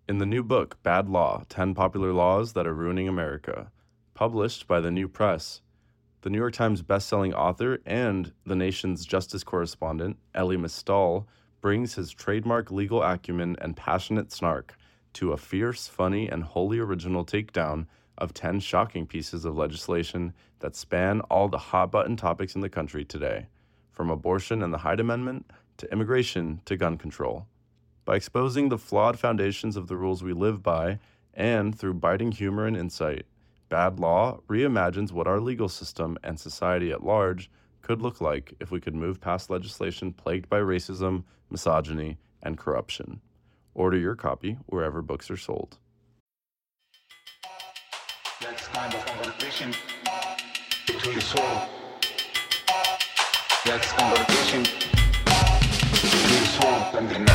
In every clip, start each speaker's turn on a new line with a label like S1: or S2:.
S1: In the new book, Bad Law 10 Popular Laws That Are Ruining America, published by the New Press, the New York Times bestselling author and the nation's justice correspondent, Elie Mystal, brings his trademark legal acumen and passionate snark to a fierce, funny, and wholly original takedown of 10 shocking pieces of legislation that span all the hot-button topics in the country today, from abortion and the Hyde Amendment to immigration to gun control. By exposing the flawed foundations of the rules we live by, and through biting humor and insight, Bad Law reimagines what our legal system and society at large could look like if we could move past legislation plagued by racism, misogyny, and corruption. Order your copy wherever books are sold.
S2: That's kind of conversation between the soul. That's conversation between the soul and the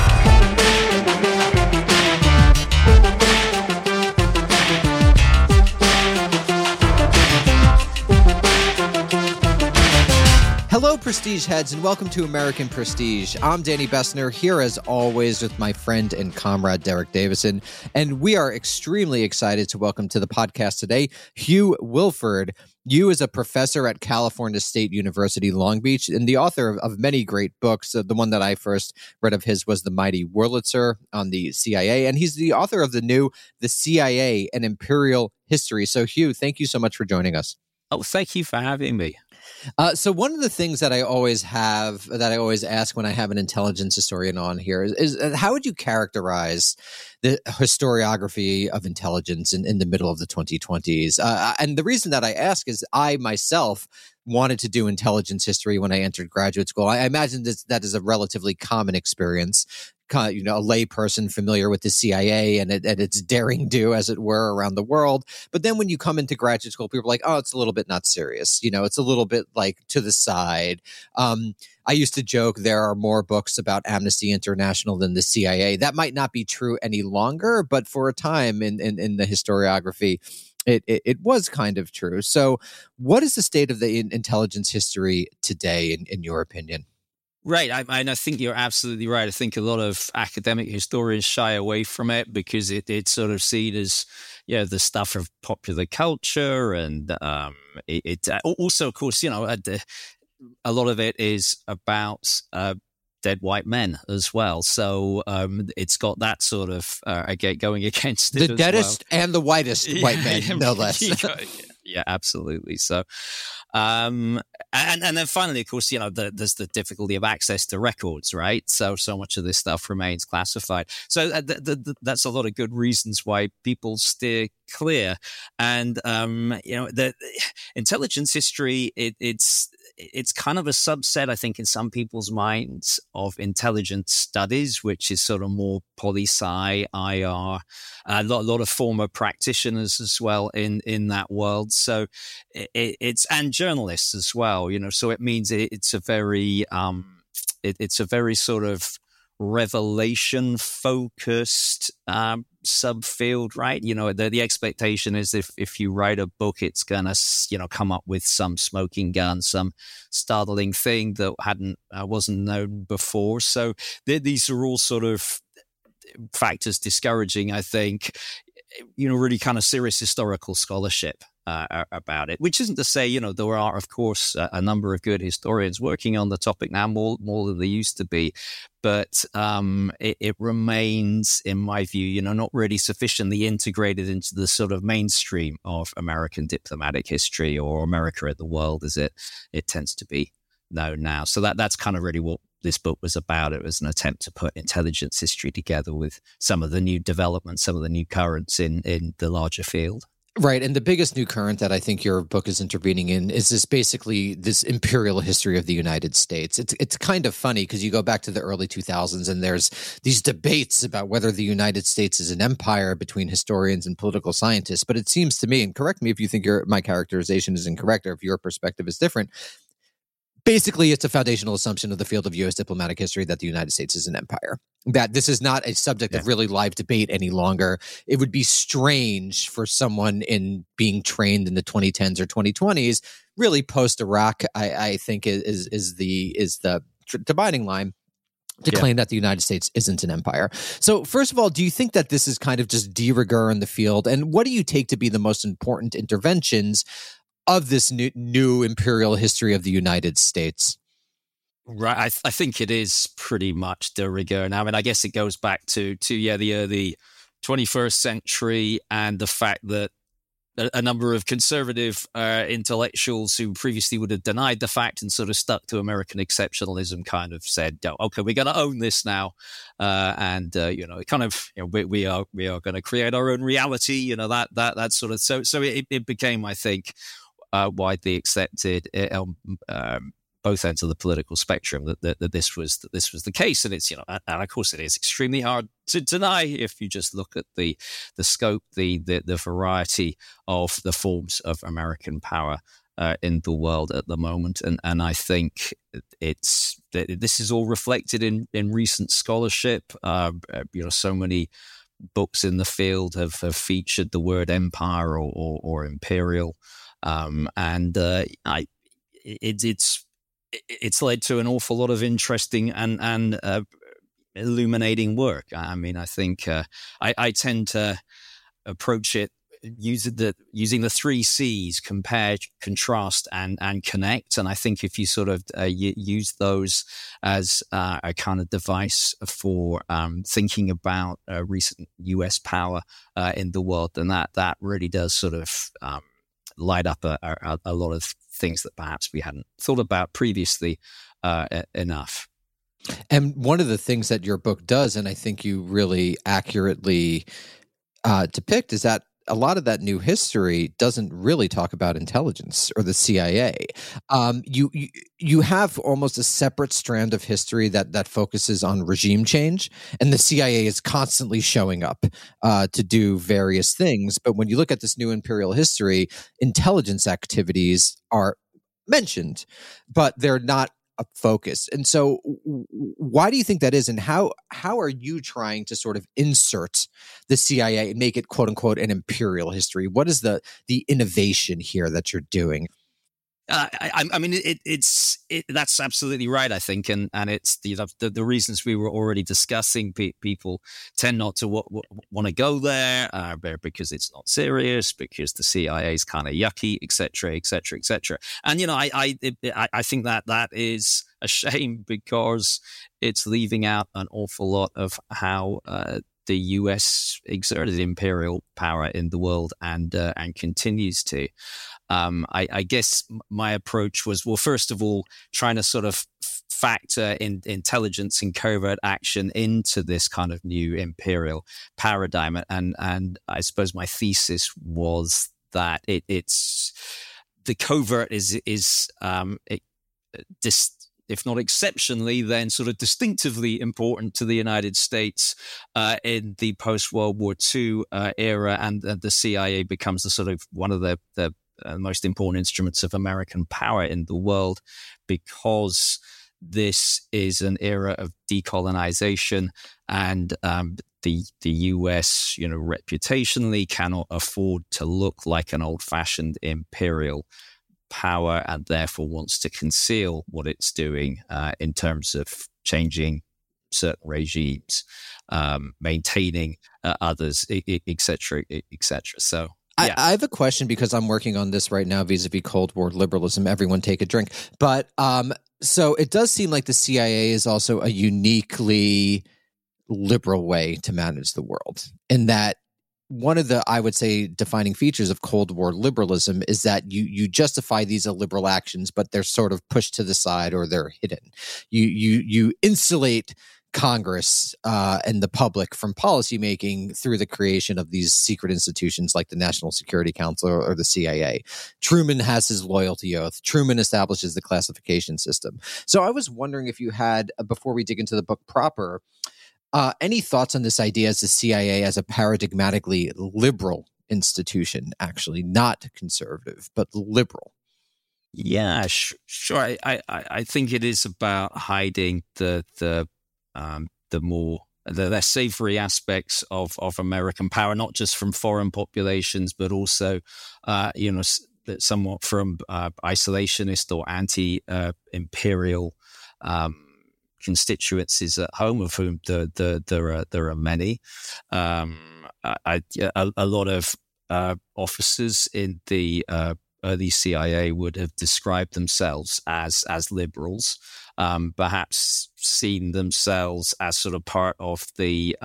S3: Hello, Prestige heads, and welcome to American Prestige. I'm Danny Bessner, here as always with my friend and comrade Derek Davison, and we are extremely excited to welcome to the podcast today Hugh Wilford. Hugh is a professor at California State University, Long Beach, and the author of many great books. The one that I first read of his was The Mighty Wurlitzer on the CIA, and he's the author of The CIA, An Imperial History. So, Hugh, thank you so much for joining us.
S4: Oh, thank you for having me.
S3: So one of the things that I always ask when I have an intelligence historian on here is how would you characterize the historiography of intelligence in the middle of the 2020s? And the reason that I ask is I myself wanted to do intelligence history when I entered graduate school. I imagine that is a relatively common experience. A lay person familiar with the CIA and its daring do, as it were, around the world. But then when you come into graduate school, people are like, oh, it's a little bit not serious. It's a little bit like to the side. I used to joke there are more books about Amnesty International than the CIA. That might not be true any longer, but for a time in the historiography, it was kind of true. So what is the state of the intelligence history today, in your opinion?
S4: Right. I think you're absolutely right. I think a lot of academic historians shy away from it because it's sort of seen as, the stuff of popular culture. And it also, of course, a lot of it is about dead white men as well. So it's got that sort of going against it.
S3: The deadest and the whitest white men, no less.
S4: Yeah, absolutely. So, and then finally, of course, there's the difficulty of access to records, right? So much of this stuff remains classified. So that's a lot of good reasons why people steer clear. And the intelligence history, it's kind of a subset, I think, in some people's minds of intelligence studies, which is sort of more poli-sci, IR, a lot of former practitioners as well in that world. So it's and journalists as well, so it means it's a very sort of revelation focused subfield, right? The expectation is if you write a book, it's gonna come up with some smoking gun, some startling thing that wasn't known before. So these are all sort of factors discouraging, I think, really kind of serious historical scholarship about it, which isn't to say, there are, of course, a number of good historians working on the topic now, more than there used to be. But it remains, in my view, not really sufficiently integrated into the sort of mainstream of American diplomatic history, or America at the world as it tends to be known now. So that's kind of really what this book was about. It was an attempt to put intelligence history together with some of the new developments, some of the new currents in the larger field.
S3: Right. And the biggest new current that I think your book is intervening in is this imperial history of the United States. It's kind of funny because you go back to the early 2000s and there's these debates about whether the United States is an empire between historians and political scientists. But it seems to me, and correct me if you think my characterization is incorrect or if your perspective is different, basically, it's a foundational assumption of the field of U.S. diplomatic history that the United States is an empire, that this is not a subject of really live debate any longer. It would be strange for someone in being trained in the 2010s or 2020s, really post-Iraq, I think is the dividing line. to claim that the United States isn't an empire. So first of all, do you think that this is kind of just de rigueur in the field? And what do you take to be the most important interventions of this new imperial history of the United States?
S4: Right. I think it is pretty much de rigueur. Now, I mean, I guess it goes back to the early 21st century and the fact that a number of conservative intellectuals who previously would have denied the fact and sort of stuck to American exceptionalism kind of said, okay, we're going to own this now. It kind of, we are going to create our own reality, that sort of, so it became, I think, widely accepted, both ends of the political spectrum that this was the case, and it's and of course it is extremely hard to deny if you just look at the scope, the variety of the forms of American power in the world at the moment, and I think this is all reflected in recent scholarship. So many books in the field have featured the word empire or imperial, it's led to an awful lot of interesting and illuminating work. I mean, I think I tend to approach it using the three C's: compare, contrast, and connect. And I think if you sort of use those as a kind of device for thinking about recent U.S. power in the world, then that really does sort of light up a lot of things that perhaps we hadn't thought about previously enough.
S3: And one of the things that your book does, and I think you really accurately depict, is that a lot of that new history doesn't really talk about intelligence or the CIA. You have almost a separate strand of history that focuses on regime change, and the CIA is constantly showing up to do various things. But when you look at this new imperial history, intelligence activities are mentioned, but they're not a focus. And so why do you think that is, and how are you trying to sort of insert the CIA and make it quote unquote an imperial history? What is the innovation here that you're doing?
S4: I mean, that's absolutely right, I think, and it's the reasons we were already discussing. People tend not to want to go there because it's not serious, because the CIA is kind of yucky, etc., etc., etc. And I think that is a shame, because it's leaving out an awful lot of how the US exerted imperial power in the world and continues to. I guess my approach was, well, first of all, trying to sort of factor in intelligence and covert action into this kind of new imperial paradigm. And I suppose my thesis was that it's the covert is if not exceptionally, then sort of distinctively important to the United States in the post-World War II era, and the CIA becomes the sort of one of the most important instruments of American power in the world, because this is an era of decolonization, and the US, reputationally cannot afford to look like an old-fashioned imperial power, and therefore wants to conceal what it's doing in terms of changing certain regimes, maintaining others, etc., etc. So. Yeah.
S3: I have a question, because I'm working on this right now vis-a-vis Cold War liberalism. Everyone take a drink. But so it does seem like the CIA is also a uniquely liberal way to manage the world, in that one of the, I would say, defining features of Cold War liberalism is that you justify these illiberal actions, but they're sort of pushed to the side or they're hidden. You insulate Congress and the public from policymaking through the creation of these secret institutions like the National Security Council or the CIA. Truman has his loyalty oath. Truman establishes the classification system. So I was wondering if you had, before we dig into the book proper, any thoughts on this idea as the CIA as a paradigmatically liberal institution, actually not conservative, but liberal?
S4: Yeah, sure. I think it is about hiding the more the less savory aspects of American power, not just from foreign populations, but also somewhat from isolationist or anti-imperial constituencies at home, of whom there are many. A lot of officers in the early CIA would have described themselves as liberals, perhaps seen themselves as sort of part of the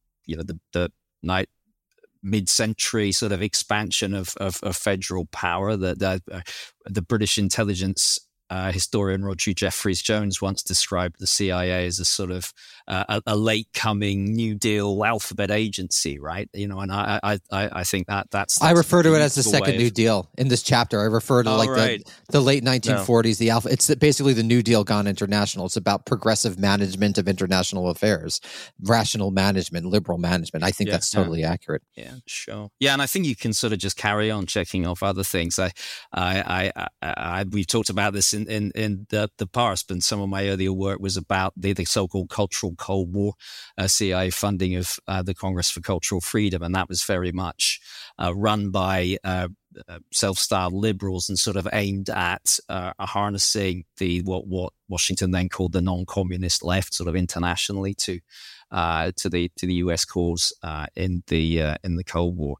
S4: mid-century sort of expansion of federal power. The British intelligence historian Roger Jeffreys-Jones once described the CIA as a sort of a late-coming New Deal alphabet agency, right? And I think that's
S3: I refer to it as the second New Deal in this chapter. I refer to the late 1940s, the alpha. It's basically the New Deal gone international. It's about progressive management of international affairs, rational management, liberal management. I think that's totally accurate.
S4: Yeah, sure. Yeah, and I think you can sort of just carry on checking off other things. We've talked about this in the past, but some of my earlier work was about the so-called Cultural Cold War, CIA funding of the Congress for Cultural Freedom, and that was very much run by self-styled liberals and sort of aimed at harnessing what Washington then called the non-communist left, sort of internationally to the U.S. cause in the Cold War.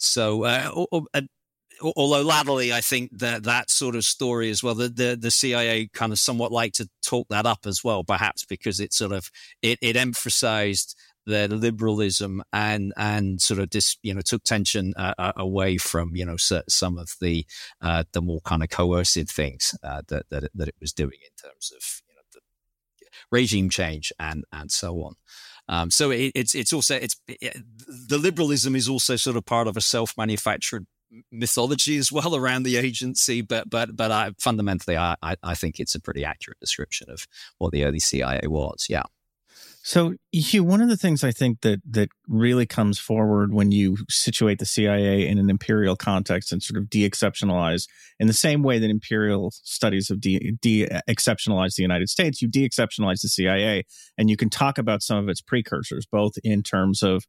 S4: So. Although latterly, I think that sort of story as well, the CIA kind of somewhat like to talk that up as well, perhaps because it sort of it emphasized the liberalism and sort of took tension away from some of the more kind of coercive things that it was doing in terms of the regime change and so on. So it's also the liberalism is also sort of part of a self-manufactured mythology as well around the agency, but fundamentally I think it's a pretty accurate description of what the early CIA was. Yeah.
S5: So, Hugh, one of the things I think that really comes forward when you situate the CIA in an imperial context and sort of de-exceptionalize, in the same way that imperial studies have de-exceptionalized the United States, you de-exceptionalize the CIA, and you can talk about some of its precursors, both in terms of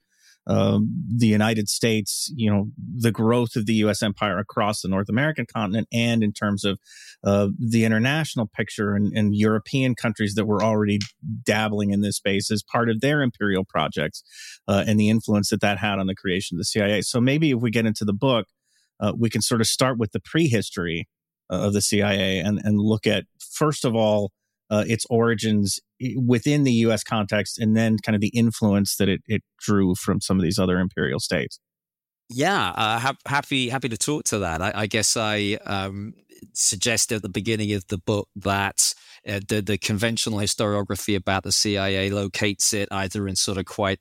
S5: the United States, the growth of the U.S. empire across the North American continent, and in terms of the international picture and European countries that were already dabbling in this space as part of their imperial projects, and the influence that had on the creation of the CIA. So maybe if we get into the book, we can sort of start with the prehistory of the CIA and look at, first of all, its origins within the U.S. context, and then kind of the influence that it drew from some of these other imperial states.
S4: Yeah, happy to talk to that. I guess I suggest at the beginning of the book that the conventional historiography about the CIA locates it either in sort of quite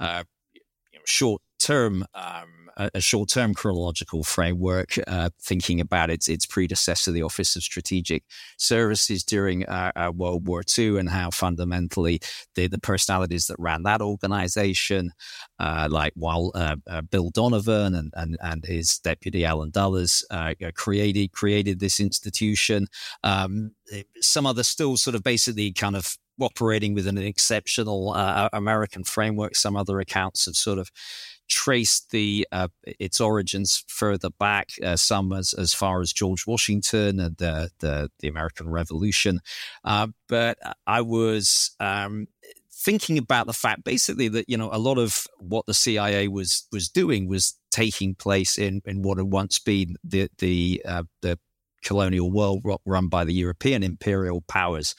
S4: short-term a short-term chronological framework, thinking about its predecessor, the Office of Strategic Services during World War II, and how fundamentally the personalities that ran that organization, like Bill Donovan and his deputy Alan Dulles, created this institution. Some others still sort of basically kind of operating within an exceptional American framework. Some other accounts have sort of traced its origins further back, some as far as George Washington and the American Revolution. But I was thinking about the fact basically that, a lot of what the CIA was doing was taking place in what had once been the colonial world run by the European imperial powers.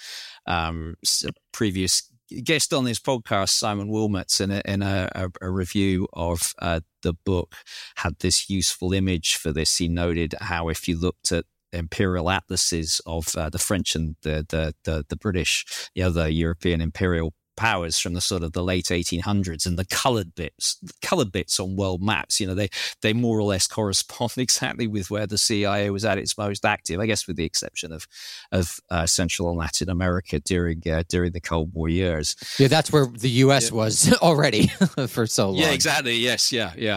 S4: Previous guest on this podcast, Simon Wilmots, in a review of the book, had this useful image for this. He noted how if you looked at imperial atlases of the French and the British, the other European imperial powers from the sort of the late 1800s, and the colored bits on world maps, they more or less correspond exactly with where the CIA was at its most active, I guess with the exception of Central and Latin America during the Cold War years.
S3: Yeah, that's where the U.S. was already for so long.
S4: Yeah, exactly. Yes. Yeah.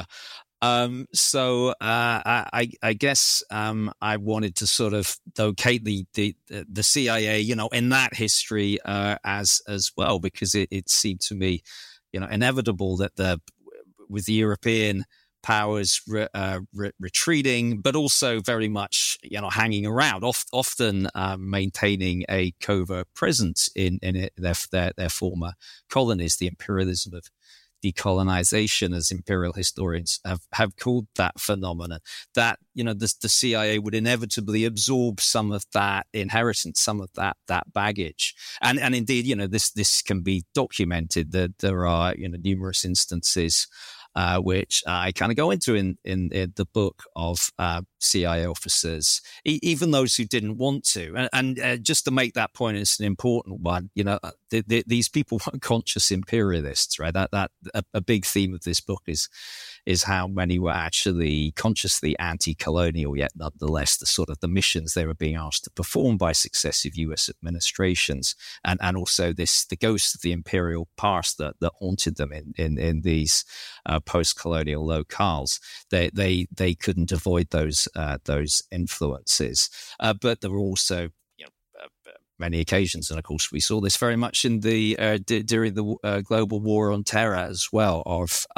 S4: So I guess I wanted to sort of locate the CIA, in that history as well, because it seemed to me, inevitable that with the European powers retreating, but also very much, hanging around, often maintaining a covert presence in their former colonies. The imperialism of decolonization, as imperial historians have called that phenomenon, that the CIA would inevitably absorb some of that inheritance, some of that baggage, and indeed this can be documented. That there are numerous instances which I kind of go into in the book of CIA officers, even those who didn't want to. And just to make that point, it's an important one. These people weren't conscious imperialists, right? That a big theme of this book is how many were actually consciously anti-colonial, yet nonetheless the missions they were being asked to perform by successive U.S. administrations, and also the ghost of the imperial past that haunted them in these post-colonial locales. They couldn't avoid those influences, but there were also many occasions, and of course we saw this very much in during the global war on terror as well, of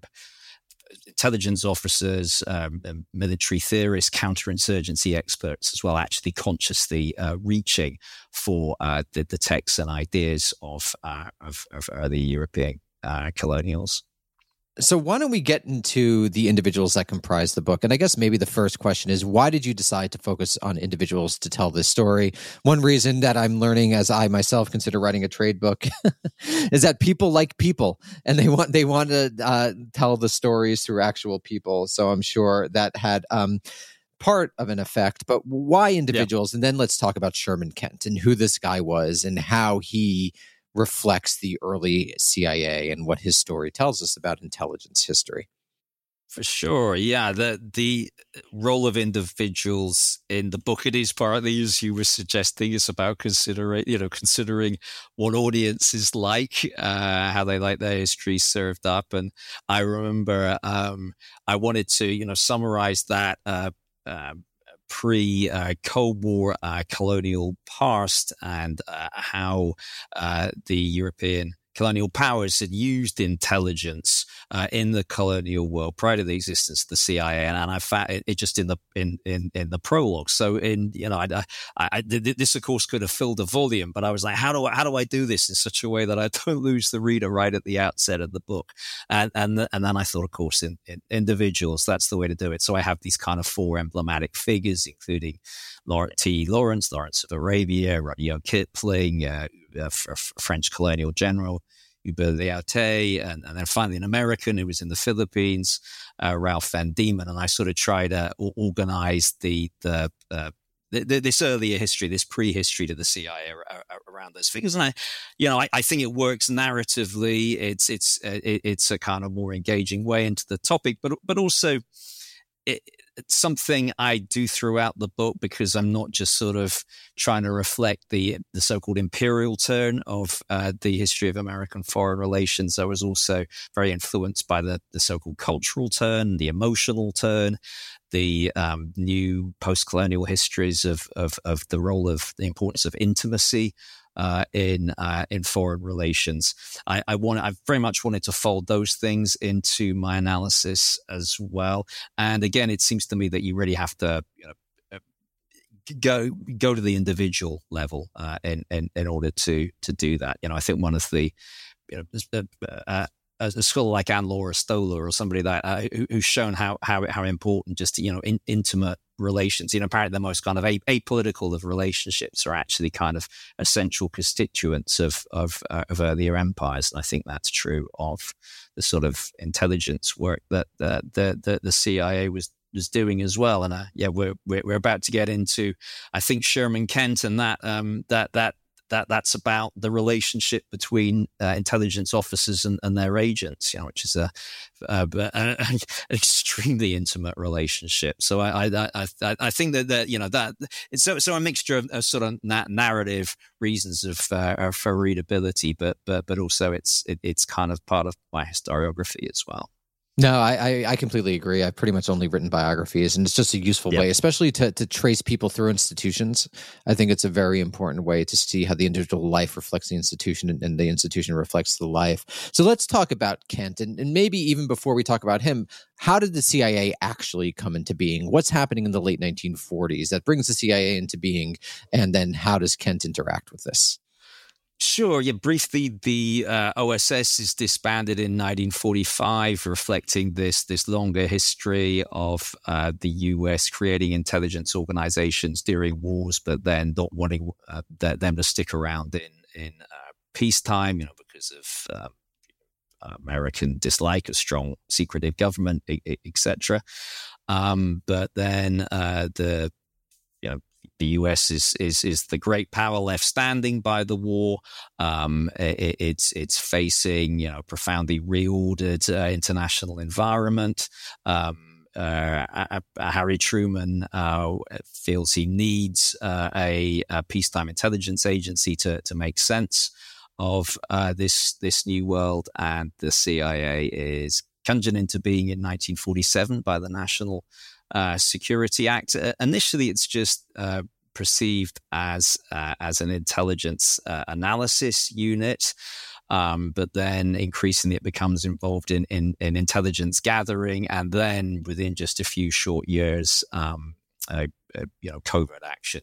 S4: intelligence officers, military theorists, counterinsurgency experts as well, actually consciously reaching for the texts and ideas of early European colonials.
S3: So why don't we get into the individuals that comprise the book? And I guess maybe the first question is, why did you decide to focus on individuals to tell this story? One reason that I'm learning, as I myself consider writing a trade book, is that people like people, and they want to tell the stories through actual people. So I'm sure that had part of an effect. But why individuals? Yeah. And then let's talk about Sherman Kent and who this guy was and how he reflects the early CIA and what his story tells us about intelligence history.
S4: For sure. Yeah. The role of individuals in the book, it is partly, as you were suggesting, is about considering what audience is like, how they like their history served up. And I remember I wanted to, summarize that pre-Cold War colonial past, and how the European colonial powers had used intelligence in the colonial world prior to the existence of the CIA, and I found it just in the prologue. So this of course could have filled a volume, but I was like, how do I do this in such a way that I don't lose the reader right at the outset of the book? And then I thought, of course, in individuals, that's the way to do it. So I have these kind of four emblematic figures, including Lawrence of Arabia, Rudyard Kipling, French colonial general Hubert Lyautey, and then finally an American who was in the Philippines, Ralph Van Diemen. And I sort of try to organize this earlier history, this prehistory to the CIA around those figures. And I think it works narratively. It's a kind of more engaging way into the topic, but also it's something I do throughout the book, because I'm not just sort of trying to reflect the so-called imperial turn of the history of American foreign relations. I was also very influenced by the so-called cultural turn, the emotional turn, the new post-colonial histories of the role of the importance of intimacy in foreign relations. I very much wanted to fold those things into my analysis as well. And again, it seems to me that you really have to, go to the individual level in order to do that. I think one of the, a scholar like Anne-Laura Stoller or somebody that who's shown how important just intimate relations, apparently the most kind of apolitical of relationships are actually kind of essential constituents of earlier empires. And I think that's true of the sort of intelligence work that the CIA was doing as well. And we're about to get into, I think, Sherman Kent, and that's about the relationship between intelligence officers and their agents, which is an extremely intimate relationship. So I think that it's so a mixture of sort of narrative reasons for readability, but also it's kind of part of my historiography as well.
S3: No, I completely agree. I've pretty much only written biographies, and it's just a useful way, especially to trace people through institutions. I think it's a very important way to see how the individual life reflects the institution and the institution reflects the life. So let's talk about Kent. And maybe even before we talk about him, how did the CIA actually come into being? What's happening in the late 1940s that brings the CIA into being? And then how does Kent interact with this?
S4: Sure. Yeah. Briefly, the OSS is disbanded in 1945, reflecting this longer history of the US creating intelligence organizations during wars, but then not wanting them to stick around in peacetime, because of American dislike of strong secretive government, etc. But then the US is the great power left standing by the war. It's facing profoundly reordered international environment. Harry Truman feels he needs a peacetime intelligence agency to make sense of this new world, and the CIA is conjured into being in 1947 by the National Security Act. Initially, it's just perceived as an intelligence analysis unit, but then increasingly it becomes involved in intelligence gathering, and then within just a few short years, covert action.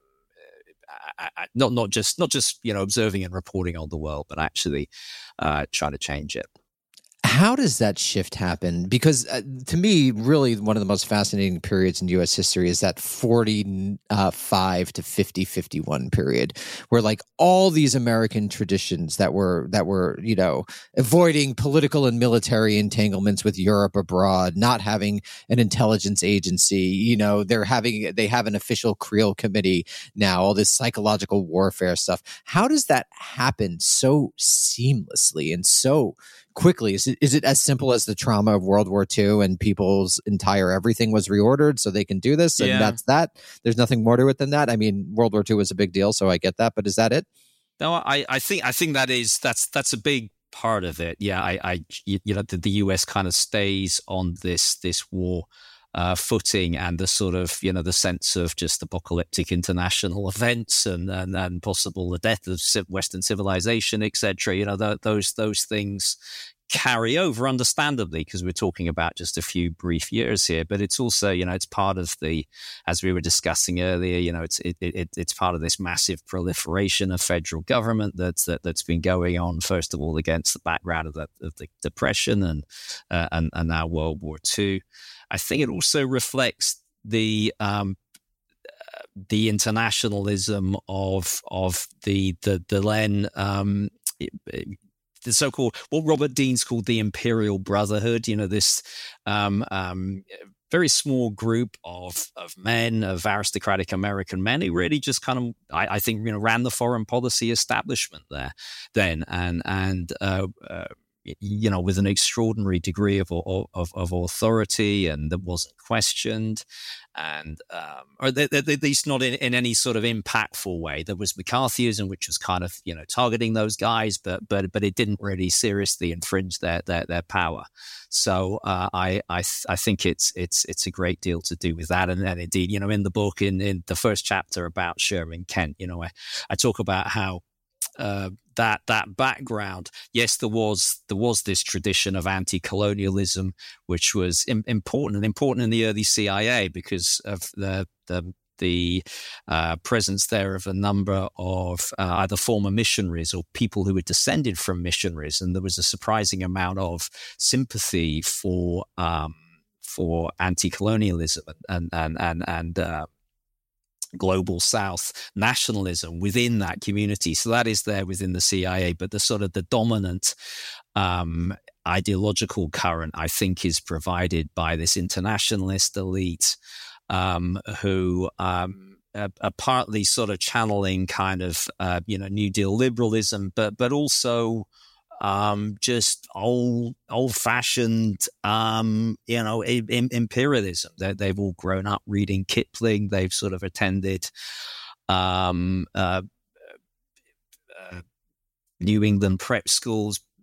S4: Not just observing and reporting on the world, but actually trying to change it.
S3: How does that shift happen? Because to me, really, one of the most fascinating periods in U.S. history is that 45 to 51 period, where like all these American traditions that were avoiding political and military entanglements with Europe abroad, not having an intelligence agency, they have an official Creel committee now, all this psychological warfare stuff. How does that happen so seamlessly and so quickly? Is it as simple as the trauma of World War II and people's entire everything was reordered so they can do this, and that's that? There's nothing more to it than that. I mean, World War II was a big deal, so I get that, but is that it?
S4: No, I think that's a big part of it. Yeah, the US kind of stays on this war footing, and the sort of the sense of just apocalyptic international events and possible the death of Western civilization, etc. Those things carry over, understandably, because we're talking about just a few brief years here. But it's also it's part of the, as we were discussing earlier, it's part of this massive proliferation of federal government that's been going on, first of all against the background of the Depression and now World War II. I think it also reflects the internationalism of the then the so-called, what Robert Dean's called the Imperial Brotherhood. This very small group of men, of aristocratic American men, who really just kind of, I think, ran the foreign policy establishment there then, and with an extraordinary degree of authority, and that wasn't questioned, and or at least not in any sort of impactful way. There was McCarthyism, which was kind of targeting those guys, but it didn't really seriously infringe their power. So I think it's a great deal to do with that, and indeed in the book, in the first chapter about Sherman Kent, I talk about how that background. Yes, there was this tradition of anti-colonialism, which was important in the early CIA because of the presence there of a number of either former missionaries or people who were descended from missionaries, and there was a surprising amount of sympathy for anti-colonialism and global South nationalism within that community. So that is there within the CIA, but the sort of the dominant ideological current, I think, is provided by this internationalist elite who are partly sort of channeling kind of New Deal liberalism, but also just old-fashioned, imperialism. They've all grown up reading Kipling. They've sort of attended New England prep schools.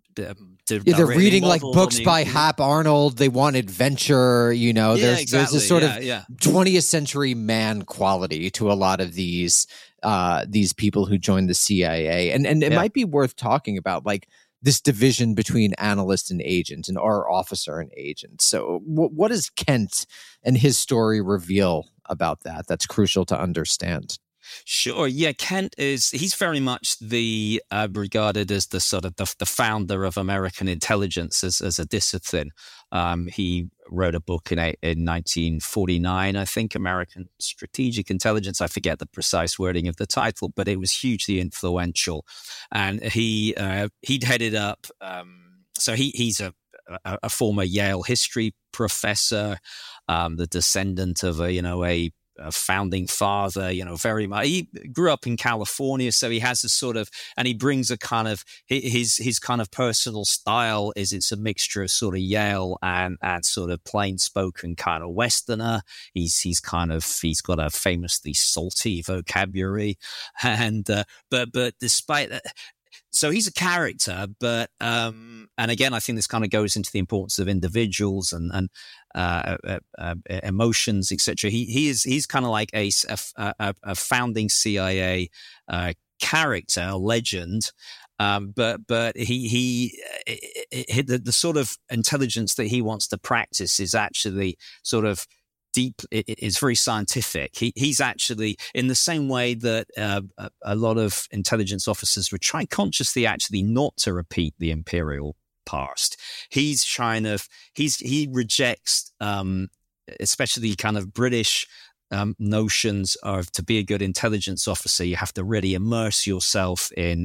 S3: they're reading like books by Hap Arnold. They want adventure. There's this sort of 20th century man quality to a lot of these people who joined the CIA, and it might be worth talking about like this division between analyst and agent, and our officer and agent. So, what does Kent and his story reveal about that? That's crucial to understand.
S4: Sure. Yeah, Kent he's very much the regarded as the sort of the founder of American intelligence as a discipline. He wrote a book in 1949, I think, American Strategic Intelligence. I forget the precise wording of the title, but it was hugely influential. And he'd headed up. So he's a former Yale history professor, the descendant of a founding father, very much. He grew up in California, so he has a sort of, and he brings a kind of his kind of personal style it's a mixture of sort of Yale and sort of plain spoken kind of Westerner. He's got a famously salty vocabulary, and but despite that. So he's a character, but and again, I think this kind of goes into the importance of individuals and emotions, etc. He's kind of like a founding CIA character, a legend. But the sort of intelligence that he wants to practice is actually sort of deep. It's very scientific. He's actually, in the same way that a lot of intelligence officers would try consciously actually not to repeat the imperial past. He rejects especially kind of British notions of, to be a good intelligence officer, you have to really immerse yourself in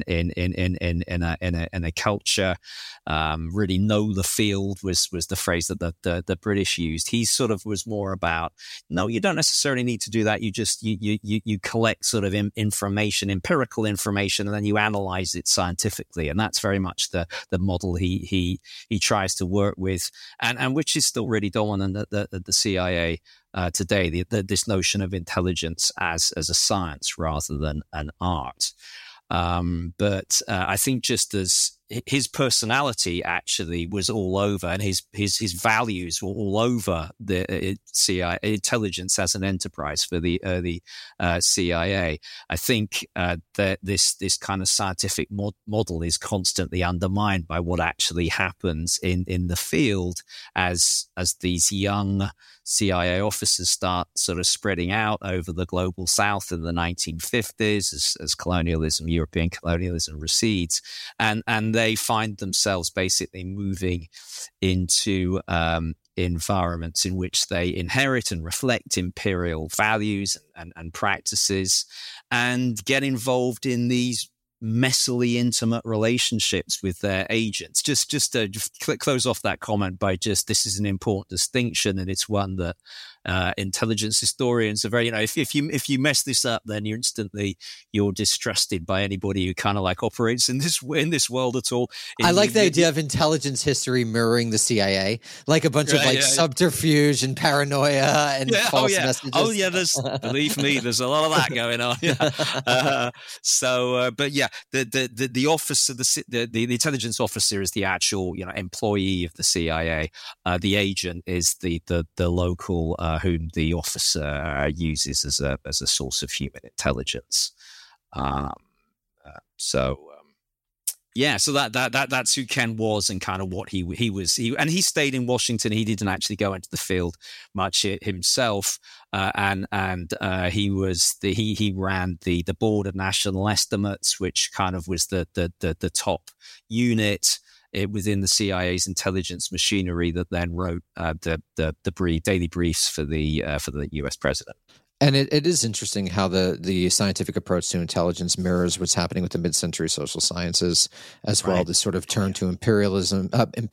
S4: a culture. Really know the field was the phrase that the British used. He sort of was more about, no, you don't necessarily need to do that. You just you collect sort of information, empirical information, and then you analyze it scientifically. And that's very much the model he tries to work with, and which is still really dominant at the CIA. Today, this notion of intelligence as a science rather than an art. But I think just as his personality actually was all over, and his values were all over the CIA intelligence as an enterprise for the early CIA. I think that this kind of scientific model is constantly undermined by what actually happens in the field as these young CIA officers start sort of spreading out over the global south in the 1950s as colonialism, European colonialism recedes, and they find themselves basically moving into environments in which they inherit and reflect imperial values and practices, and get involved in these messily intimate relationships with their agents. Just to close off that comment by this is an important distinction, and it's one that intelligence historians are very, if you mess this up, then you're distrusted by anybody who kind of like operates in this world at all.
S3: I like the idea of intelligence history mirroring the CIA, like a bunch of subterfuge and paranoia and false messages.
S4: Oh yeah, believe me, there's a lot of that going on. But yeah, the officer, the intelligence officer is the actual employee of the CIA. The agent is the local whom the officer uses as a source of human intelligence. So that's who Ken was, and kind of what he was. And he stayed in Washington. He didn't actually go into the field much himself. And he ran the Board of National Estimates, which kind of was the top unit within the CIA's intelligence machinery that then wrote the daily briefs for the U.S. president.
S3: And it is interesting how the scientific approach to intelligence mirrors what's happening with the mid-century social sciences as well. Right. This sort of turn to empiricism,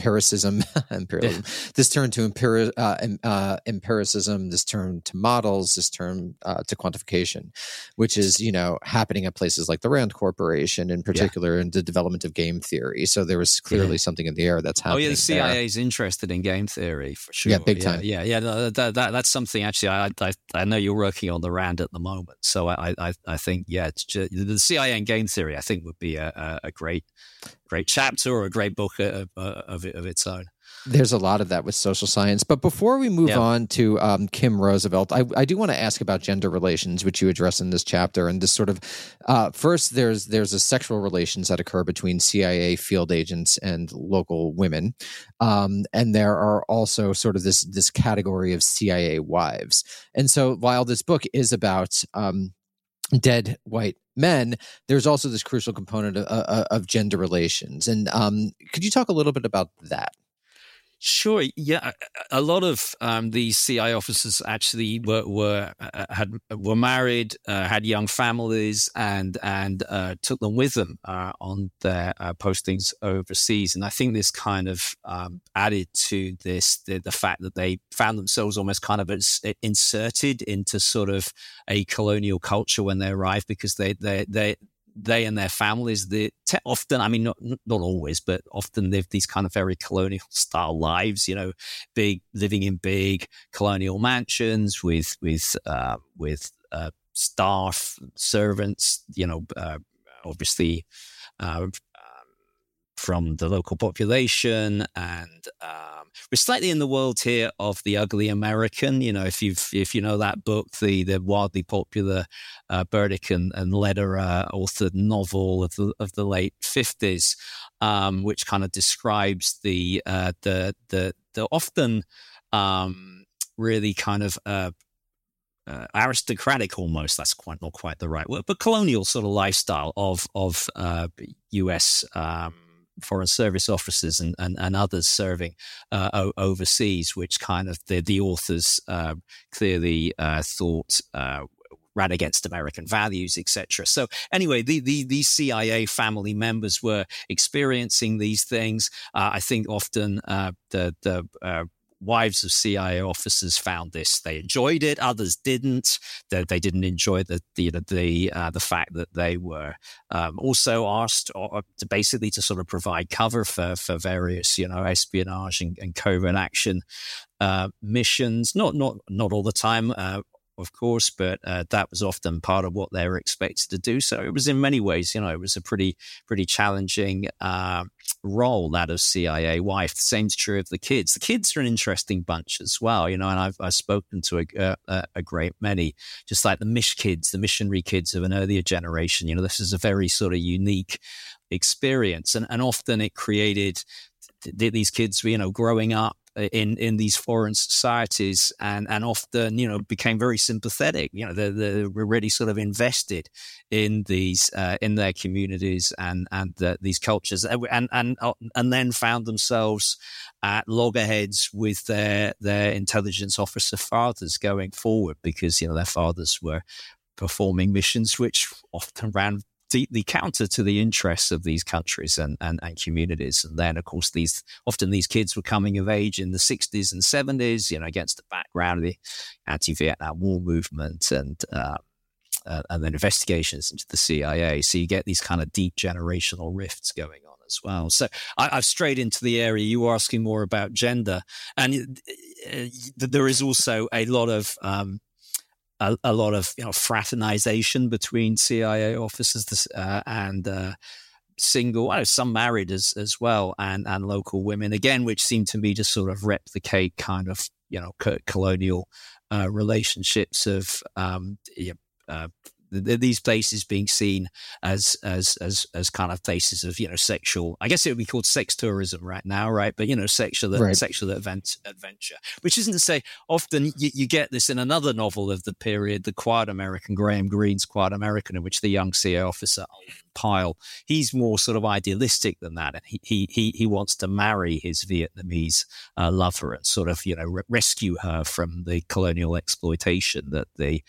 S3: this turn to empiricism, this turn to models, this turn to quantification, which is, happening at places like the Rand Corporation in particular, in the development of game theory. So there was clearly something in the air that's happening.
S4: Oh yeah, the CIA is interested in game theory for sure.
S3: Yeah, big time.
S4: Yeah. No, that's something actually I know you're working working on the RAND at the moment. So I think, it's just, the CIA and game theory, I think, would be a great chapter or a great book of its own.
S3: There's a lot of that with social science. But before we move on to Kim Roosevelt, I do want to ask about gender relations, which you address in this chapter. And this sort of first, there's a sexual relations that occur between CIA field agents and local women, and there are also sort of this category of CIA wives. And so, while this book is about dead white men, there's also this crucial component of gender relations. And could you talk a little bit about that?
S4: Sure. Yeah, a lot of these CIA officers actually were married, had young families, and took them with them on their postings overseas. And I think this kind of added to this the fact that they found themselves almost kind of inserted into sort of a colonial culture when they arrived, because they and their families, often, I mean, not always, but often live these kind of very colonial style lives, living in big colonial mansions with staff, servants, obviously from the local population. And we're slightly in the world here of The Ugly American. If you know that book, the wildly popular Burdick and Lederer authored novel of the late 50s, which kind of describes the often really kind of aristocratic, almost, that's not quite the right word, but colonial sort of lifestyle of U.S. Foreign Service officers and others serving overseas, which kind of the authors clearly thought ran against American values, etc. So anyway, these CIA family members were experiencing these things. I think often the wives of CIA officers found this. They enjoyed it. Others didn't. They didn't enjoy the fact that they were also asked to basically to sort of provide cover for various espionage and covert action missions. Not all the time, of course, but that was often part of what they were expected to do. So it was in many ways, it was a pretty challenging role, that of CIA wife. The same's true of the kids. The kids are an interesting bunch as well, and I've spoken to a great many, just like the Mish kids, the missionary kids of an earlier generation. This is a very sort of unique experience, and often it created these kids, growing up in these foreign societies, and often became very sympathetic. They were really sort of invested in these in their communities and these cultures, and then found themselves at loggerheads with their intelligence officer fathers going forward, because their fathers were performing missions which often ran deeply counter to the interests of these countries and communities. And then, of course, these kids were coming of age in the 60s and 70s, against the background of the anti-Vietnam War movement and then investigations into the CIA. So you get these kind of deep generational rifts going on as well. So I've strayed into the area. You were asking more about gender, and there is also a lot of fraternization between CIA officers and single, some married as well, and local women, again, which seem to me to sort of replicate kind of colonial relationships of these places being seen as kind of places of sexual, I guess it would be called sex tourism right now, right? But sexual adventure, which isn't to say often you get this in another novel of the period, The Quiet American, Graham Greene's Quiet American, in which the young CIA officer Pyle, he's more sort of idealistic than that, and he wants to marry his Vietnamese lover and sort of rescue her from the colonial exploitation that the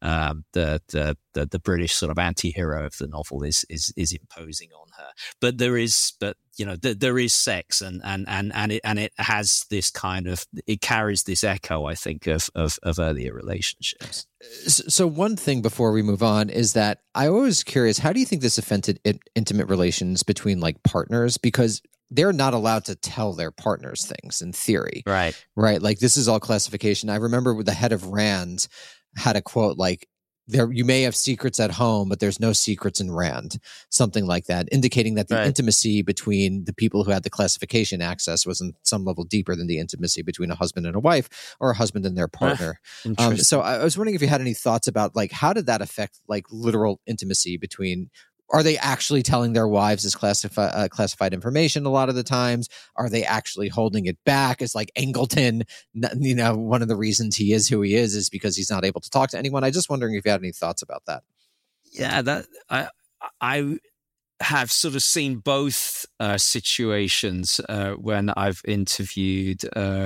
S4: British sort of anti-hero of the novel is imposing on her. But there is sex, and it has this kind of, it carries this echo, I think, of earlier relationships.
S3: So one thing before we move on is that I was curious, how do you think this affected intimate relations between like partners? Because they're not allowed to tell their partners things in theory.
S4: Right.
S3: Like this is all classification. I remember with the head of RAND had a quote like, "There, you may have secrets at home, but there's no secrets in Rand," something like that, indicating that the intimacy between the people who had the classification access was in some level deeper than the intimacy between a husband and a wife or a husband and their partner. So I was wondering if you had any thoughts about like how did that affect like literal intimacy between. Are they actually telling their wives as classified information a lot of the times? Are they actually holding it back? Is like Angleton, one of the reasons he is who he is because he's not able to talk to anyone. I just wondering if you had any thoughts about that.
S4: Yeah, that I have sort of seen both situations when I've interviewed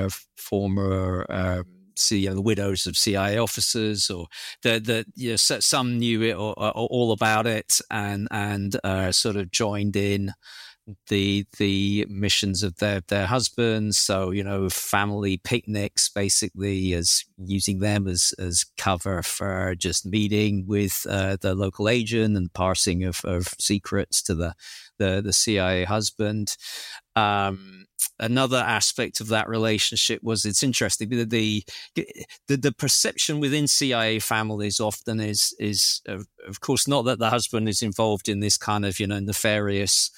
S4: former the widows of CIA officers, or some knew it or all about it, and sort of joined in the missions of their husbands. So family picnics, basically, as using them as cover for just meeting with the local agent and parsing of secrets to the CIA husband. Another aspect of that relationship was, it's interesting, the perception within CIA families often is of course not that the husband is involved in this kind of nefarious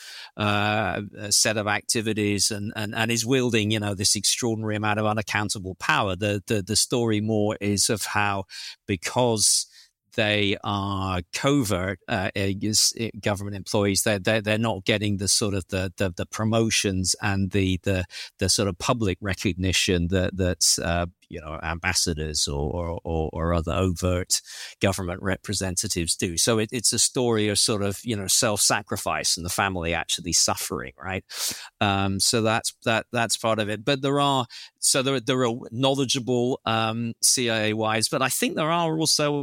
S4: set of activities and is wielding this extraordinary amount of unaccountable power. The story more is of how, because they are covert government employees, they're not getting the sort of the promotions and the sort of public recognition that ambassadors or other overt government representatives do. So it's a story of sort of self-sacrifice and the family actually suffering, right? So that's part of it. But there are knowledgeable CIA wives, but I think there are also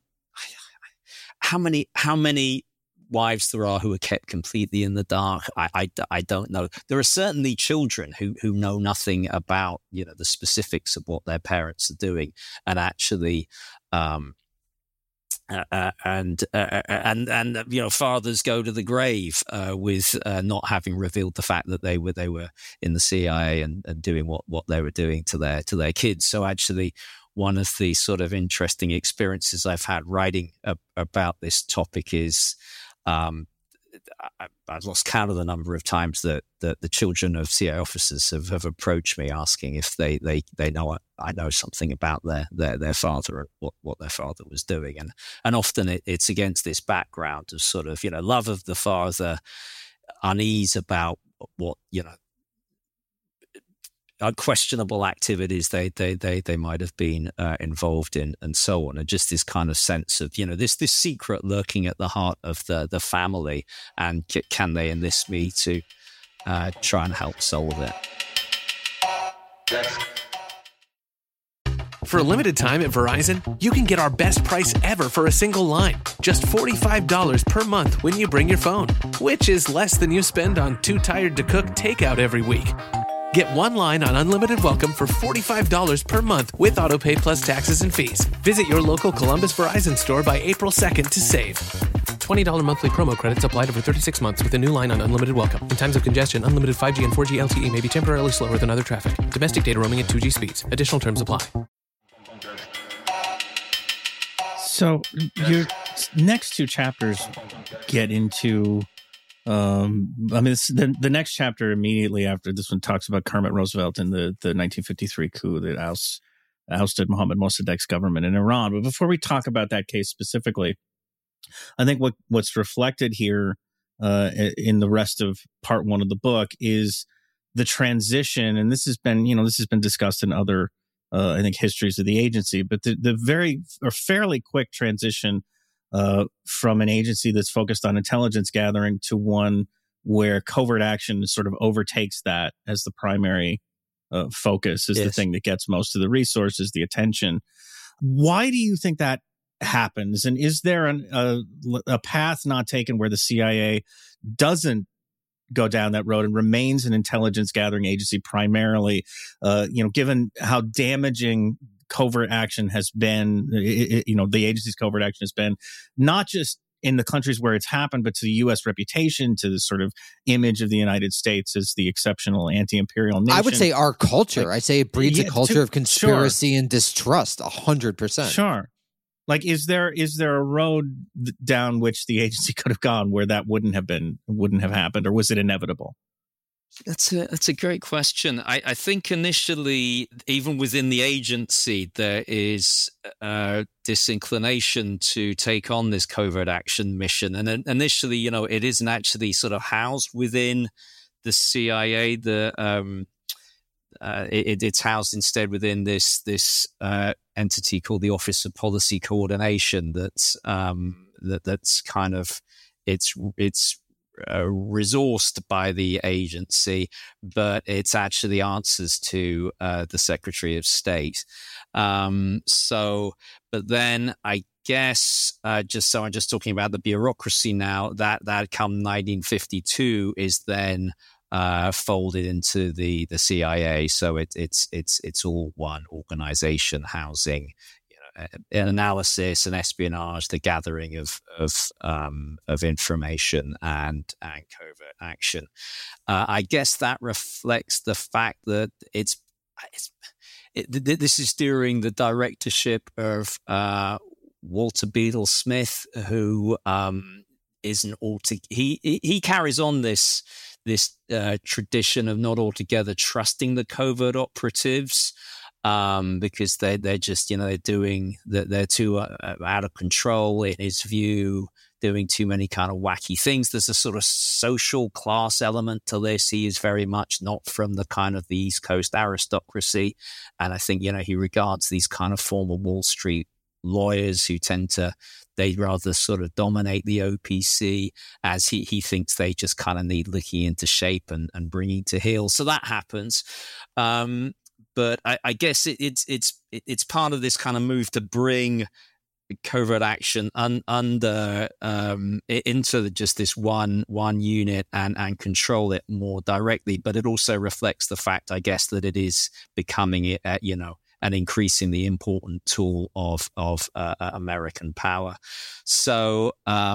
S4: how many wives there are who are kept completely in the dark, I don't know. There are certainly children who know nothing about the specifics of what their parents are doing, and actually fathers go to the grave with not having revealed the fact that they were in the CIA and doing what they were doing to their kids. So actually, one of the sort of interesting experiences I've had writing about this topic is I've lost count of the number of times that the children of CIA officers have approached me asking if they know I know something about their father and what their father was doing, and often it's against this background of sort of love of the father, unease about what questionable activities they might have been involved in, and so on, and just this kind of sense of this secret lurking at the heart of the family, and can they enlist me to try and help solve it?
S6: For a limited time at Verizon, you can get our best price ever for a single line, just $45 per month when you bring your phone, which is less than you spend on Too Tired to Cook takeout every week. Get one line on Unlimited Welcome for $45 per month with AutoPay plus taxes and fees. Visit your local Columbus Verizon store by April 2nd to save. $20 monthly promo credits applied over 36 months with a new line on Unlimited Welcome. In times of congestion, unlimited 5G and 4G LTE may be temporarily slower than other traffic. Domestic data roaming at 2G speeds. Additional terms apply.
S5: So your next two chapters get into... the next chapter immediately after this one talks about Kermit Roosevelt and the 1953 coup that ousted Mohammad Mossadegh's government in Iran. But before we talk about that case specifically, I think what's reflected here in the rest of part one of the book is the transition, and this has been discussed in other I think histories of the agency, but the very or fairly quick transition from an agency that's focused on intelligence gathering to one where covert action sort of overtakes that as the primary focus, is the thing that gets most of the resources, the attention. Why do you think that happens? And is there a path not taken where the CIA doesn't go down that road and remains an intelligence gathering agency primarily, given how damaging covert action has been, the agency's covert action has been, not just in the countries where it's happened, but to the U.S. reputation, to the sort of image of the United States as the exceptional anti-imperial nation.
S3: I would say our culture. I'd say it breeds a culture of conspiracy and distrust, 100%.
S5: Sure. Like, is there a road down which the agency could have gone where that wouldn't have happened, or was it inevitable?
S4: That's a great question. I think initially, even within the agency, there is disinclination to take on this covert action mission. And initially, it isn't actually sort of housed within the CIA. It's housed instead within this entity called the Office of Policy Coordination. That's kind of it's resourced by the agency, but it's actually answers to the Secretary of State. But then I guess I'm just talking about the bureaucracy now. That come 1952 is then folded into the CIA. So it's all one organization housing an analysis and espionage, the gathering of information and covert action. I guess that reflects the fact that this is during the directorship of Walter Beadle Smith, who isn't he carries on this tradition of not altogether trusting the covert operatives. Because they're just they're too out of control in his view, doing too many kind of wacky things. There's a sort of social class element to this. He is very much not from the kind of the East Coast aristocracy, and I think he regards these kind of former Wall Street lawyers who they rather sort of dominate the OPC, as he thinks they just kind of need licking into shape and bringing to heel. So that happens. But I guess it's part of this kind of move to bring covert action under into just this one unit and control it more directly. But it also reflects the fact, I guess, that it is becoming an increasingly important tool of American power. So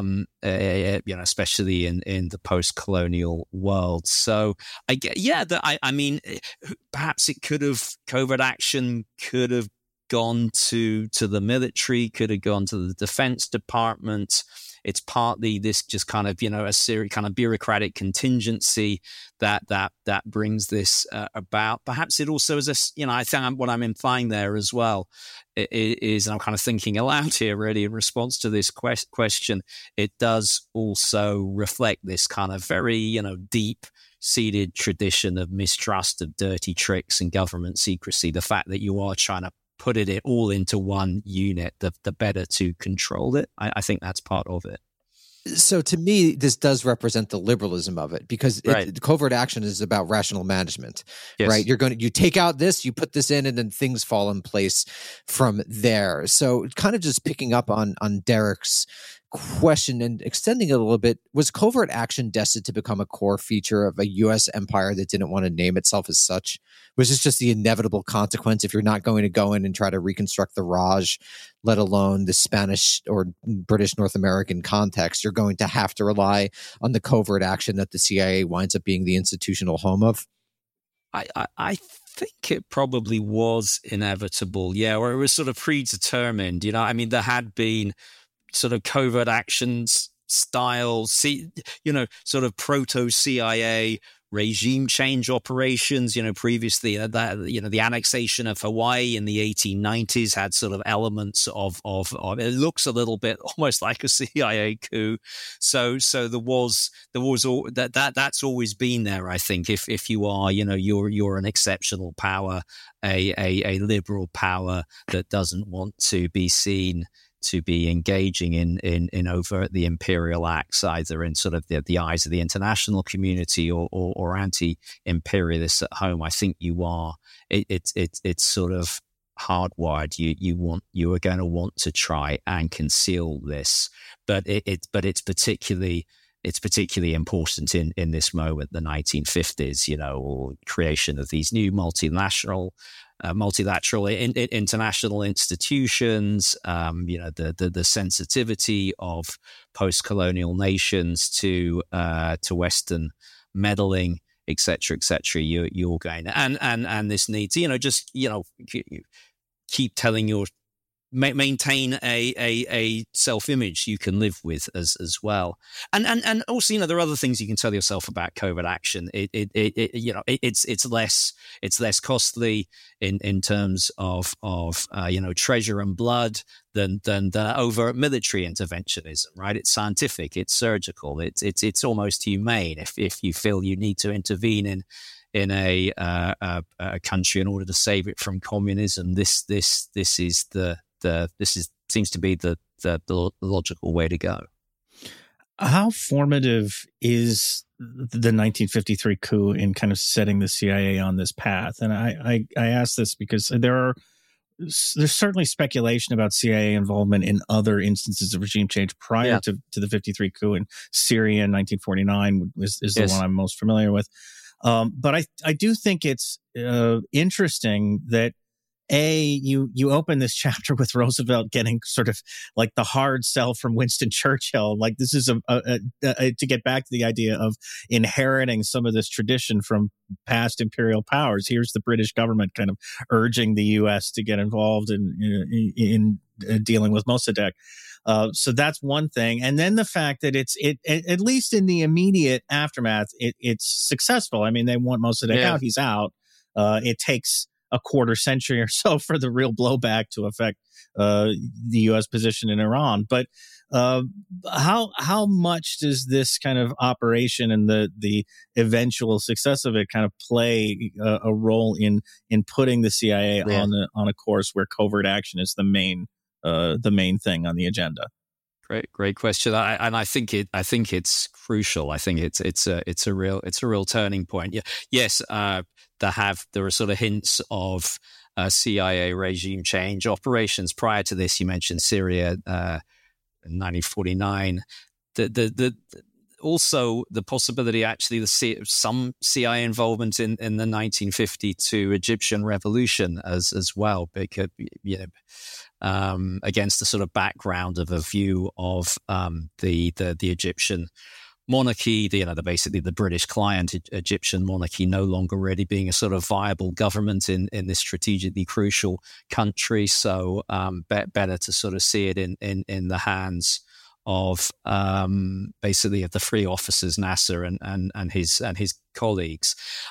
S4: especially in the post-colonial world. So I mean, perhaps covert action could have gone to the military, could have gone to the Defense Department. It's partly this just kind of, a series kind of bureaucratic contingency that brings this about. Perhaps it also is I think what I'm implying there as well is, and I'm kind of thinking aloud here really in response to this question, it does also reflect this kind of very, deep-seated tradition of mistrust of dirty tricks and government secrecy. The fact that you are trying to put it all into one unit, the better to control it. I think that's part of it.
S3: So to me, this does represent the liberalism of it, because covert action is about rational management, yes. Right? You take out this, you put this in, and then things fall in place from there. So kind of just picking up on Derek's question and extending it a little bit, was covert action destined to become a core feature of a U.S. empire that didn't want to name itself as such? Was this just the inevitable consequence if you're not going to go in and try to reconstruct the Raj, let alone the Spanish or British North American context? You're going to have to rely on the covert action that the CIA winds up being the institutional home of?
S4: I think it probably was inevitable, or it was sort of predetermined. I mean, there had been sort of covert actions style, sort of proto-CIA regime change operations. Previously the annexation of Hawaii in the 1890s had sort of elements of it looks a little bit almost like a CIA coup. So there was all that's always been there. I think if you are you're an exceptional power, a liberal power that doesn't want to be seen to be engaging in overtly imperial acts, either in sort of the eyes of the international community or anti-imperialists at home. I think you are. It's sort of hardwired. You are going to want to try and conceal this, but it's particularly important in this moment, the 1950s, or creation of these new multilateral international institutions, the sensitivity of post-colonial nations to Western meddling, etc., etc. You're going and this need to keep telling your maintain a self-image you can live with as well, and also there are other things you can tell yourself about covert action. It's less costly in terms of treasure and blood than overt military interventionism, right? It's scientific, it's surgical, it's almost humane. If you feel you need to intervene in a country in order to save it from communism, this seems to be the logical way to go.
S5: How formative is the 1953 coup in kind of setting the CIA on this path? And I ask this because there's certainly speculation about CIA involvement in other instances of regime change prior to the 53 coup in Syria in 1949 is the one I'm most familiar with. But I do think it's interesting that you open this chapter with Roosevelt getting sort of like the hard sell from Winston Churchill. Like this is to get back to the idea of inheriting some of this tradition from past imperial powers. Here's the British government kind of urging the U.S. to get involved in dealing with Mossadegh. So that's one thing. And then the fact that it at least in the immediate aftermath, it's successful. I mean, they want Mossadegh out. He's out. It takes a quarter century or so for the real blowback to affect the U.S. position in Iran. But how much does this kind of operation and the eventual success of it kind of play a role in putting the CIA on a course where covert action is the main thing on the agenda?
S4: Great question. I think it's crucial. I think it's a real turning point. Yeah. Yes. There are sort of hints of CIA regime change operations prior to this. You mentioned Syria in 1949. Also the possibility actually some CIA involvement in the 1952 Egyptian revolution as well, because against the sort of background of a view of the Egyptian monarchy, basically the British client Egyptian monarchy no longer really being a sort of viable government in this strategically crucial country. So better to sort of see it in the hands of basically of the three officers, Nasser and his colleagues.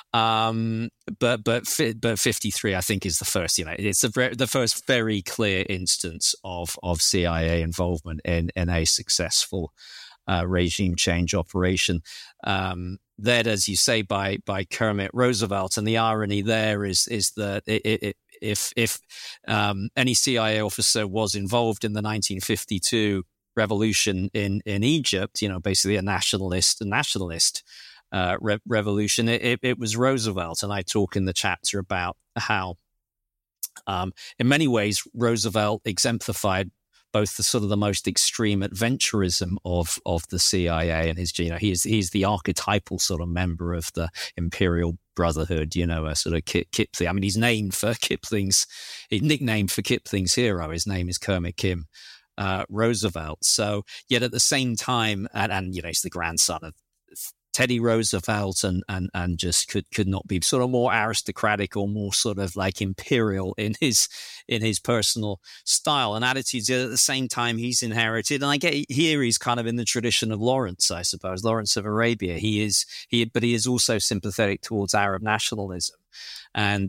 S4: But 53, I think, is the first. It's the first very clear instance of CIA involvement in a successful regime change operation, led, as you say, by Kermit Roosevelt. And the irony there is that if any CIA officer was involved in the 1952 revolution in Egypt, basically a nationalist revolution, it was Roosevelt. And I talk in the chapter about how, in many ways, Roosevelt exemplified both the sort of the most extreme adventurism of the CIA and he's the archetypal sort of member of the Imperial Brotherhood, a sort of Kipling. I mean, he's nicknamed for Kipling's hero. His name is Kermit Kim Roosevelt. So yet at the same time, and he's the grandson of Teddy Roosevelt and just could not be sort of more aristocratic or more sort of like imperial in his personal style and attitudes. At the same time, he's inherited, and I get here he's kind of in the tradition of Lawrence, I suppose, Lawrence of Arabia. But he is also sympathetic towards Arab nationalism, and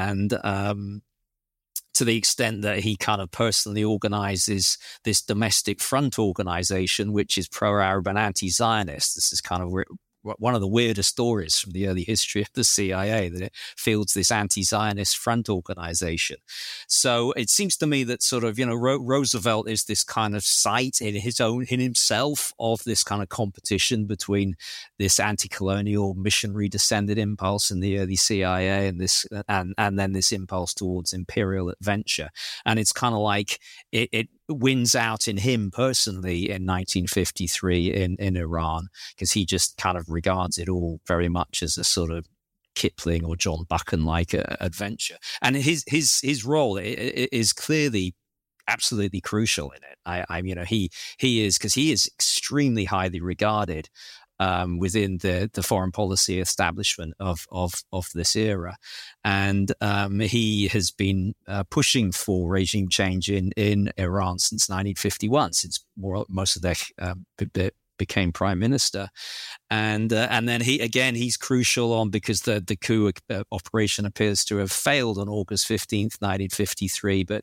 S4: to the extent that he kind of personally organizes this domestic front organization, which is pro-Arab and anti-Zionist. This is kind of one of the weirdest stories from the early history of the CIA, that it fields this anti-Zionist front organization. So it seems to me that sort of, Roosevelt is this kind of site in himself of this kind of competition between this anti-colonial missionary descended impulse in the early CIA and then this impulse towards imperial adventure. And it's kind of like it wins out in him personally in 1953 in Iran, because he just kind of regards it all very much as a sort of Kipling or John Buchan-like adventure. And his role is clearly absolutely crucial in it. He is, because he is extremely highly regarded within the foreign policy establishment of this era. And he has been pushing for regime change in Iran since 1951, since most of their became prime minister, and then he's crucial on because the coup operation appears to have failed on August 15th, 1953. But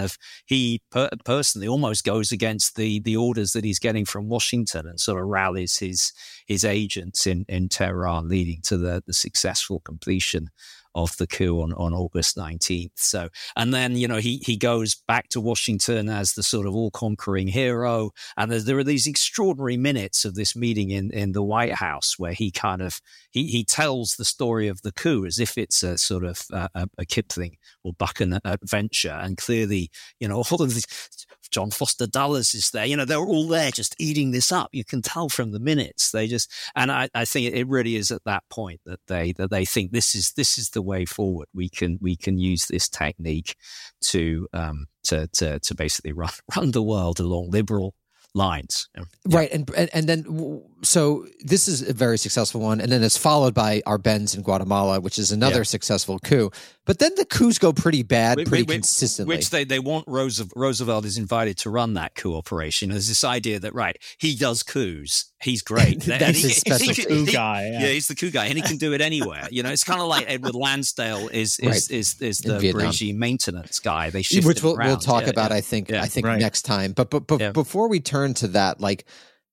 S4: he personally almost goes against the orders that he's getting from Washington and sort of rallies his agents in Tehran, leading to the successful completion of the coup on August 19th. So, and then, he goes back to Washington as the sort of all-conquering hero. And there are these extraordinary minutes of this meeting in the White House where he he tells the story of the coup as if it's a sort of a Kipling or Buchan adventure. And clearly, all of these, John Foster Dulles is there. They're all there just eating this up. You can tell from the minutes. And I think it really is at that point that they think this is the way forward. We can use this technique to basically run the world along liberal lines.
S3: Right. And then, so this is a very successful one. And then it's followed by Arbenz in Guatemala, which is another successful coup. But then the coups go pretty bad, consistently.
S4: Which they want Roosevelt is invited to run that coup operation. There's this idea that, right, he does coups. He's great.
S3: That's his specialty.
S5: Coup guy.
S4: Yeah, he's the coup guy, and he can do it anywhere. It's kind of like Edward Lansdale is the regime maintenance guy. They shift
S3: which we'll talk about. I think next time. But before we turn to that, like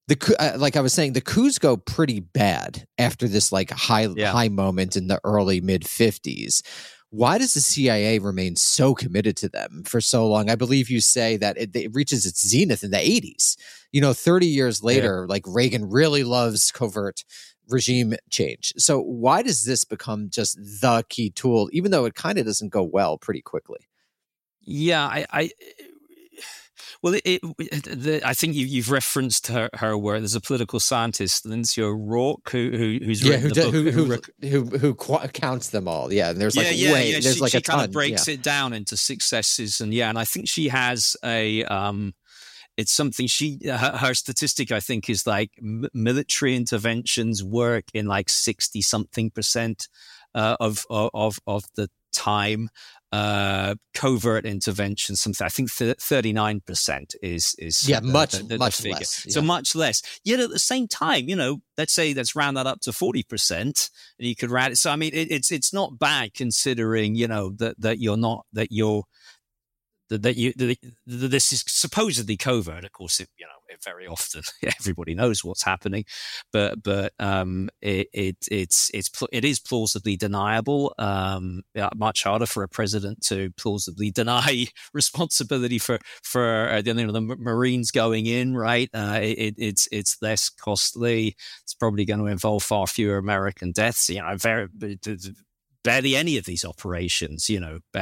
S3: I was saying, the coups go pretty bad after this high moment in the early mid 50s. Why does the CIA remain so committed to them for so long? I believe you say that it reaches its zenith in the 80s. 30 years later, Reagan really loves covert regime change. So why does this become just the key tool, even though it kind of doesn't go well pretty quickly?
S4: Yeah, I think you've referenced her work. There's a political scientist, Lindsay O'Rourke, who's written the book,
S3: who counts them all. Yeah, and there's there's
S4: she
S3: a ton.
S4: Kind of breaks it down into successes, and I think she has a it's something her statistic I think is like military interventions work in 60-something% of the time. Covert intervention, something I think 39% is
S3: much
S4: figure.
S3: less. Yeah.
S4: So much less. Yet at the same time, let's round that up to 40%, and you could round it. So I mean, it's not bad considering this is supposedly covert. Of course, it very often everybody knows what's happening, but it is plausibly deniable. Much harder for a president to plausibly deny responsibility for the Marines going in, right? It's less costly. It's probably going to involve far fewer American deaths. Barely any of these operations.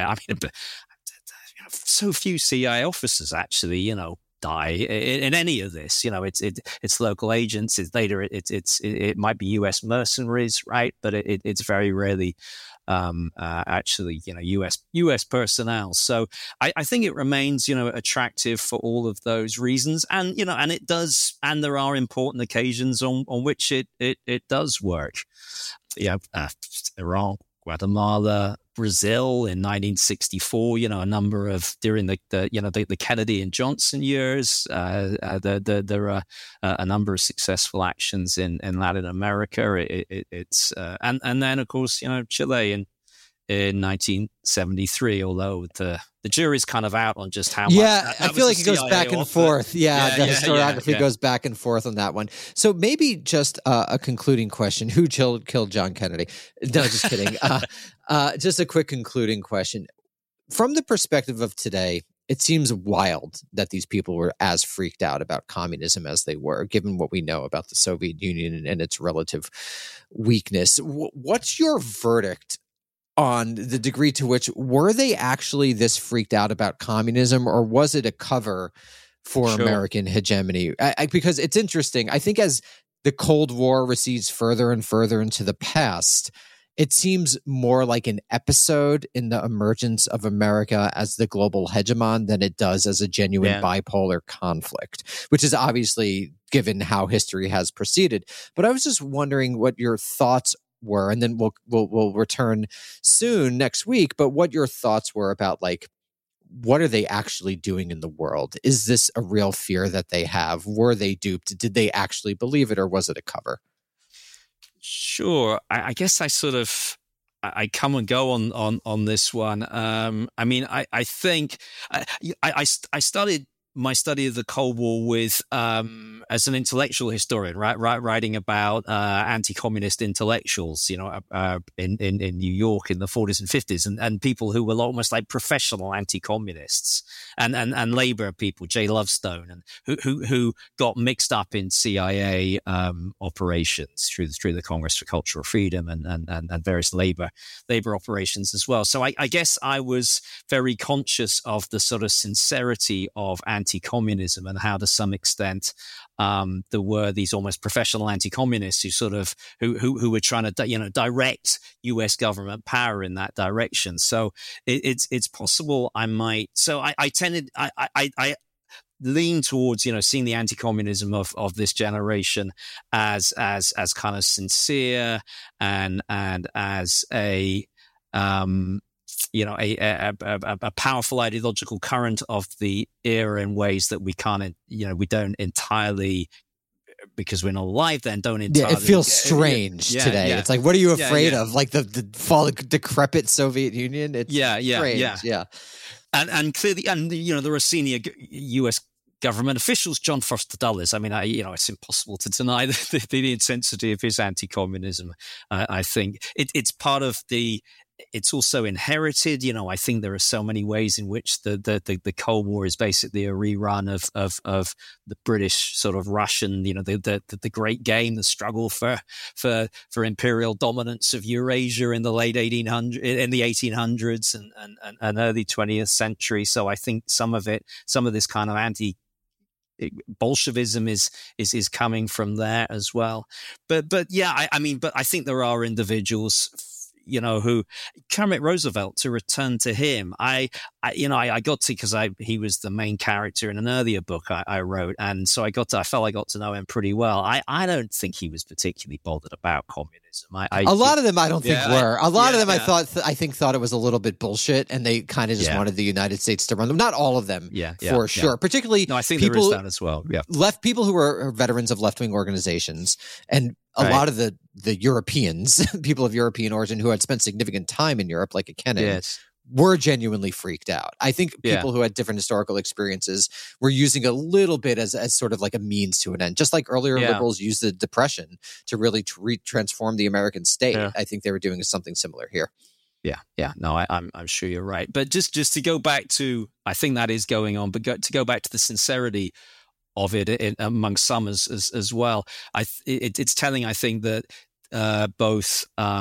S4: So few CIA officers actually, die in any of this. It's local agents. It might be U.S. mercenaries, right? But it's very rarely actually U.S. personnel. So I think it remains attractive for all of those reasons, and and it does, and there are important occasions on which it does work. Iran, Guatemala, Brazil in 1964, a number of during the Kennedy and Johnson years. There are a number of successful actions in Latin America. It's and then of course Chile in 1973. Although the jury's kind of out on just how much.
S3: Yeah, I feel like it goes back and forth. The historiography goes back and forth on that one. So maybe just a concluding question: who killed John Kennedy? No, just kidding. Just a quick concluding question. From the perspective of today, it seems wild that these people were as freaked out about communism as they were, given what we know about the Soviet Union and its relative weakness. What's your verdict on the degree to which were they actually this freaked out about communism, or was it a cover for American hegemony? Because it's interesting. I think as the Cold War recedes further and further into the past, it seems more like an episode in the emergence of America as the global hegemon than it does as a genuine bipolar conflict, which is obviously given how history has proceeded. But I was just wondering what your thoughts were, and then we'll return soon next week, but what your thoughts were about, like, what are they actually doing in the world? Is this a real fear that they have? Were they duped? Did they actually believe it, or was it a cover?
S4: Sure. I guess I come and go on this one. I mean, I think I started my study of the Cold War with as an intellectual historian, right, writing about anti-communist intellectuals, you know, in New York in the 40s and 50s, and people who were almost like professional anti-communists, and labor people, Jay Lovestone, and who got mixed up in CIA operations through the Congress for Cultural Freedom and various labor operations as well. So I guess I was very conscious of the sort of sincerity of anti-communism, and how to some extent there were these almost professional anti-communists who were trying to, you know, direct U.S. government power in that direction. So it's possible I might. So I lean towards, you know, seeing the anti-communism of this generation as kind of sincere and as a you know, a powerful ideological current of the era in ways that we can't, you know, we don't entirely, because we're not alive then, don't entirely.
S3: Yeah, it feels strange today. Yeah. It's like, what are you afraid of? Like the fall of the decrepit Soviet Union? It's strange. Yeah.
S4: And clearly, and, you know, there are senior U.S. government officials, John Foster Dulles. I mean, it's impossible to deny the intensity of his anti-communism. I think it's part of the. It's also inherited. You know, I think there are so many ways in which the Cold War is basically a rerun of the British sort of Russian, you know, the great game, the struggle for imperial dominance of Eurasia in the late 1800s and early 20th century. So I think some of this kind of Bolshevism is coming from there as well. But yeah, but I think there are individuals, you know, who Kermit Roosevelt, to return to him, I got to, because he was the main character in an earlier book I wrote, and so I felt I got to know him pretty well. I don't think he was particularly bothered about communism. A lot
S3: of them I don't think were. A lot of them I thought it was a little bit bullshit, and they kind of just wanted the United States to run them. Not all of them, for sure. Particularly,
S4: no, I think there is that as well. Yeah,
S3: people who are veterans of left-wing organizations, and a lot of the Europeans, people of European origin who had spent significant time in Europe, like a Kennan, were genuinely freaked out. I think people who had different historical experiences were using a little bit as sort of like a means to an end. Just like earlier liberals used the Depression to really transform the American state. Yeah. I think they were doing something similar here.
S4: Yeah. No, I'm sure you're right. But just to go back to, I think that is going on, but to go back to the sincerity of it among some as well. It's telling, I think, that both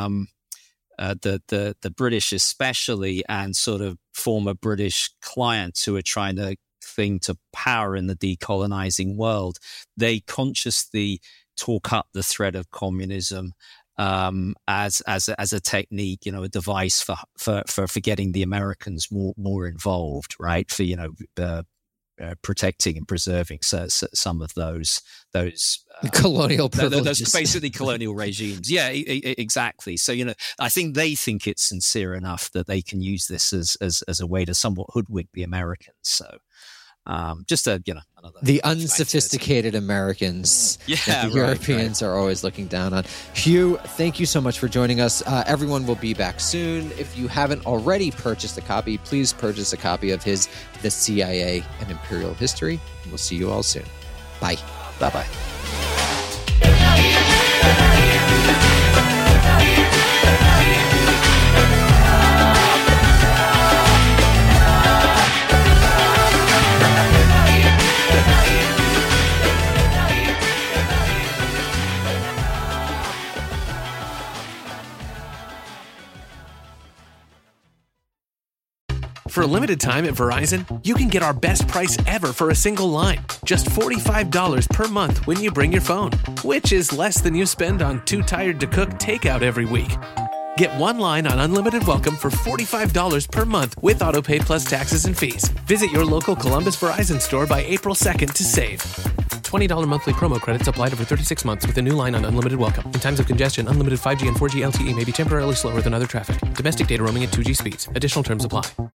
S4: the British especially, and sort of former British clients who are trying to cling to power in the decolonizing world, they consciously talk up the threat of communism as a technique, you know, a device for getting the Americans more involved, right? For, you know, protecting and preserving some of those
S3: colonial privileges.
S4: Those basically colonial regimes. Yeah, exactly. So, you know, I think they think it's sincere enough that they can use this as a way to somewhat hoodwink the Americans. So, just another.
S3: The unsophisticated Americans that the Europeans are always looking down on. Hugh, thank you so much for joining us. Everyone will be back soon. If you haven't already purchased a copy, please purchase a copy of his The CIA and Imperial History. We'll see you all soon. Bye.
S4: Bye-bye.
S6: For a limited time at Verizon, you can get our best price ever for a single line. Just $45 per month when you bring your phone, which is less than you spend on Too Tired to Cook takeout every week. Get one line on Unlimited Welcome for $45 per month with AutoPay plus taxes and fees. Visit your local Columbus Verizon store by April 2nd to save. $20 monthly promo credits applied over 36 months with a new line on Unlimited Welcome. In times of congestion, unlimited 5G and 4G LTE may be temporarily slower than other traffic. Domestic data roaming at 2G speeds. Additional terms apply.